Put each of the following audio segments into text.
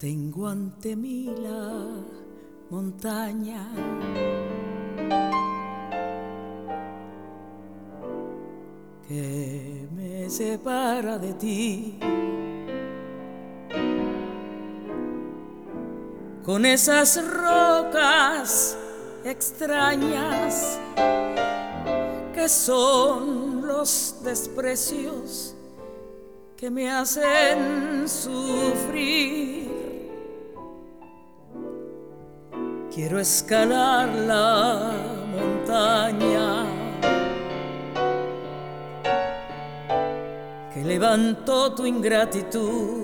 Tengo ante mí la montaña que me separa de ti, con esas rocas extrañas que son los desprecios que me hacen sufrir. Quiero escalar la montaña que levantó tu ingratitud,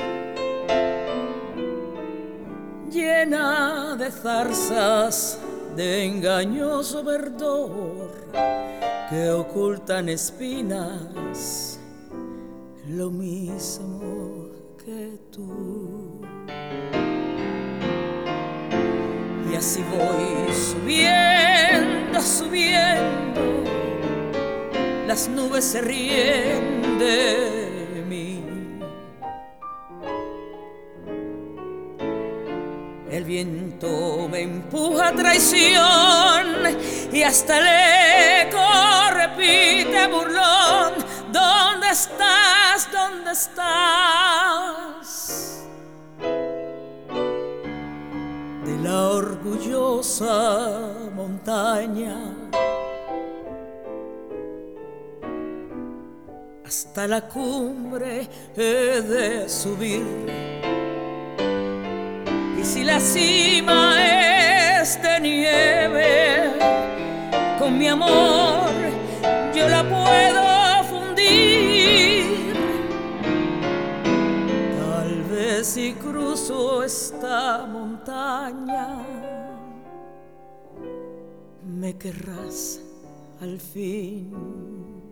llena de zarzas de engañoso verdor que ocultan espinas lo mismo que tú. Y así voy subiendo, subiendo, las nubes se ríen de mí. El viento me empuja a traición y hasta el eco repite burlón: ¿dónde estás? ¿Dónde estás? De la orgullosa montaña hasta la cumbre he de subir, y si la cima es de nieve, con mi amor yo la puedo fundir. Tal vez si cruzo esta montaña me querrás al fin.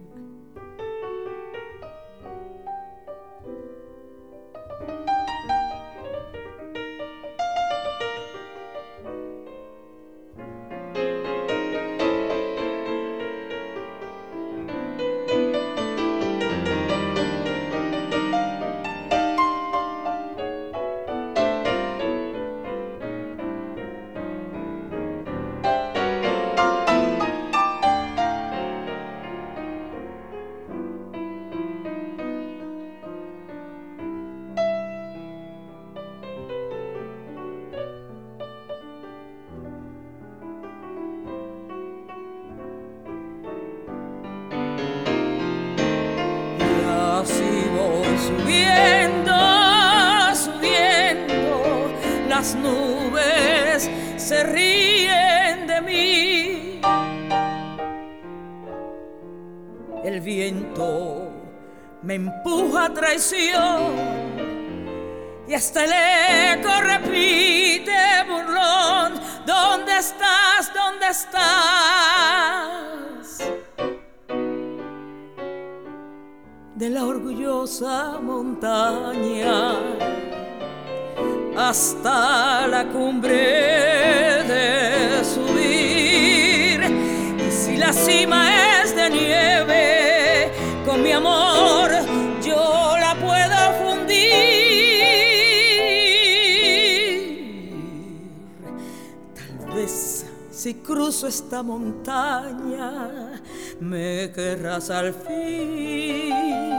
Así voy subiendo, subiendo, las nubes se ríen de mí. El viento me empuja a traición y hasta el eco repite burlón: ¿dónde estás? ¿Dónde estás? De la orgullosa montaña hasta la cumbre de subir, y si la cima es de nieve, con mi amor yo la puedo fundir. Tal vez si cruzo esta montaña me querrás al fin.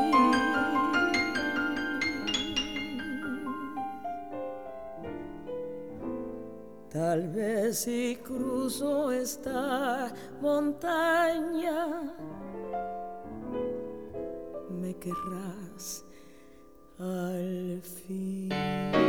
Tal vez si cruzo esta montaña me querrás al fin.